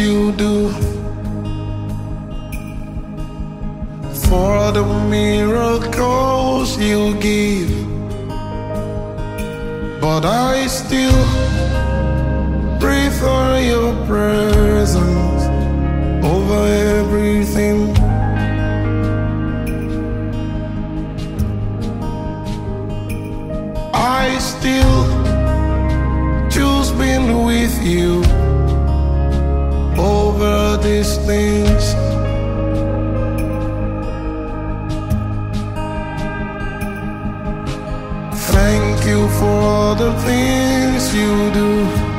you do, for the miracles you give. But I still prefer your presence over everything. I still choose being with you over these things. Thank you for all the things you do,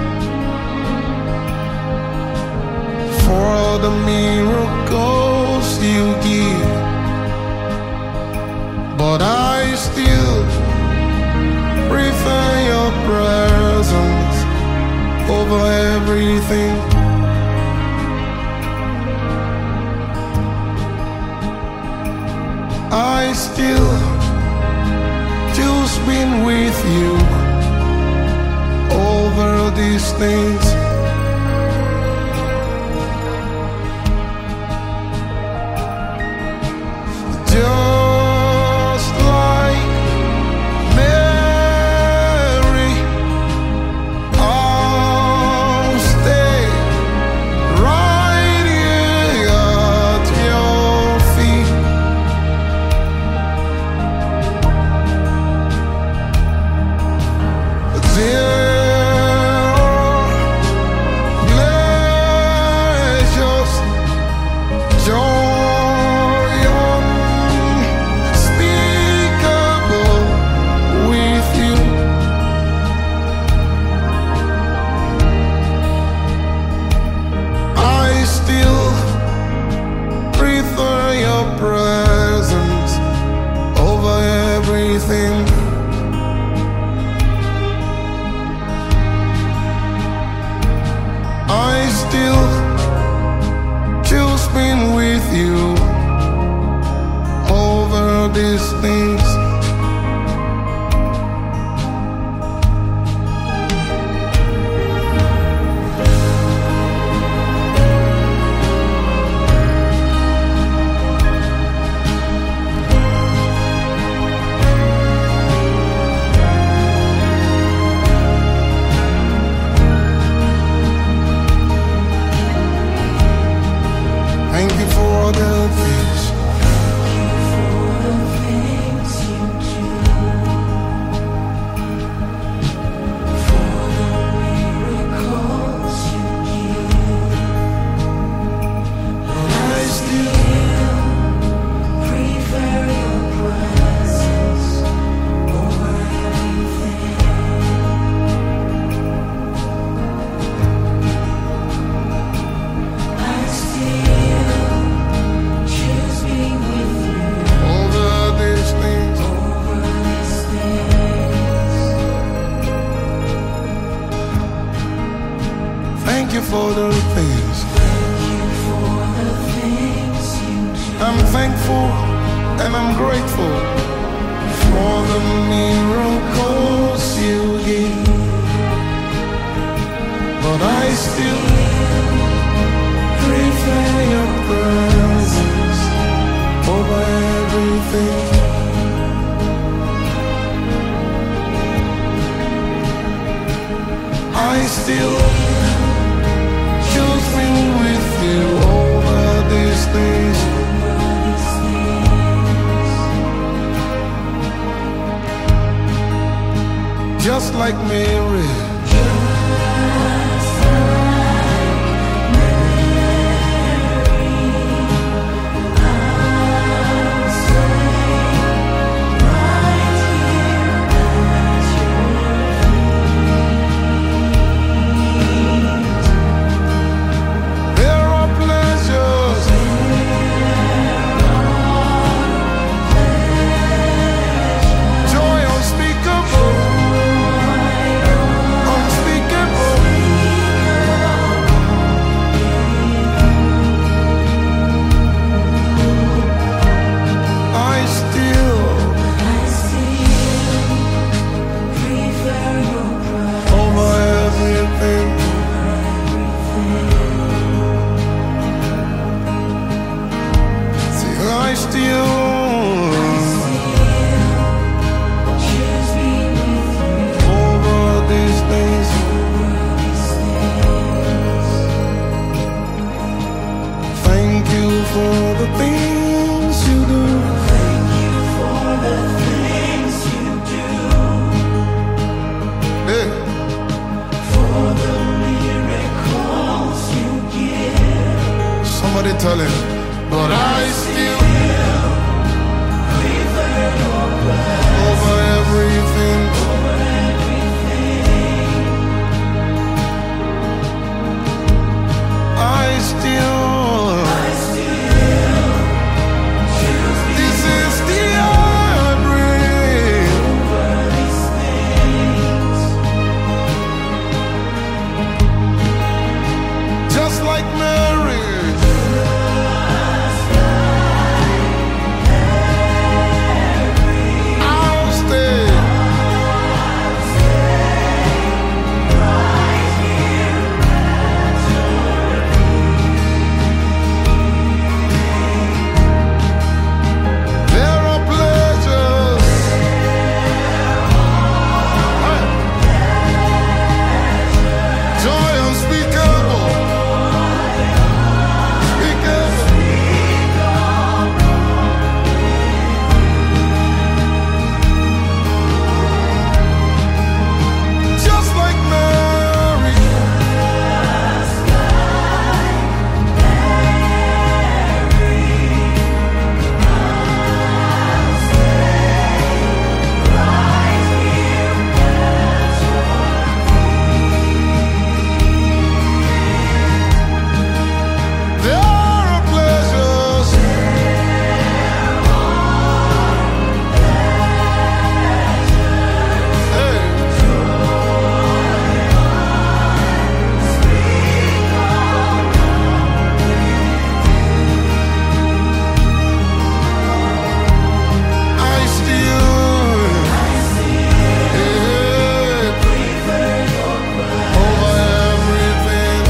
for all the miracles you give. But I still prefer your presence over everything. I still choose being with you over these things. Just like Mary, I'll stay right here at your feet. Presence over everything. I still choose being with you over these things. Thank you for the things. Thank you for the things. I'm thankful and I'm grateful for the miracles you give. But I still prefer your presence over everything. I still choose being with you over these things. Just like Mary. Joy unspeakable. tell him, but I still over everything. I still this is the air I breathe. Just like Mary, I'll stay. There are pleasures, joy unspeakable, just like Mary. There are pleasures, I still over everything.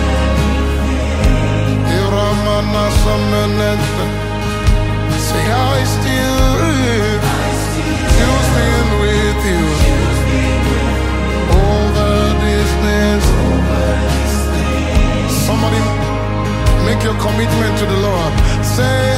Iramana Sameneta. Say I still choose being with you. Over distance. Somebody make your commitment to the Lord. Say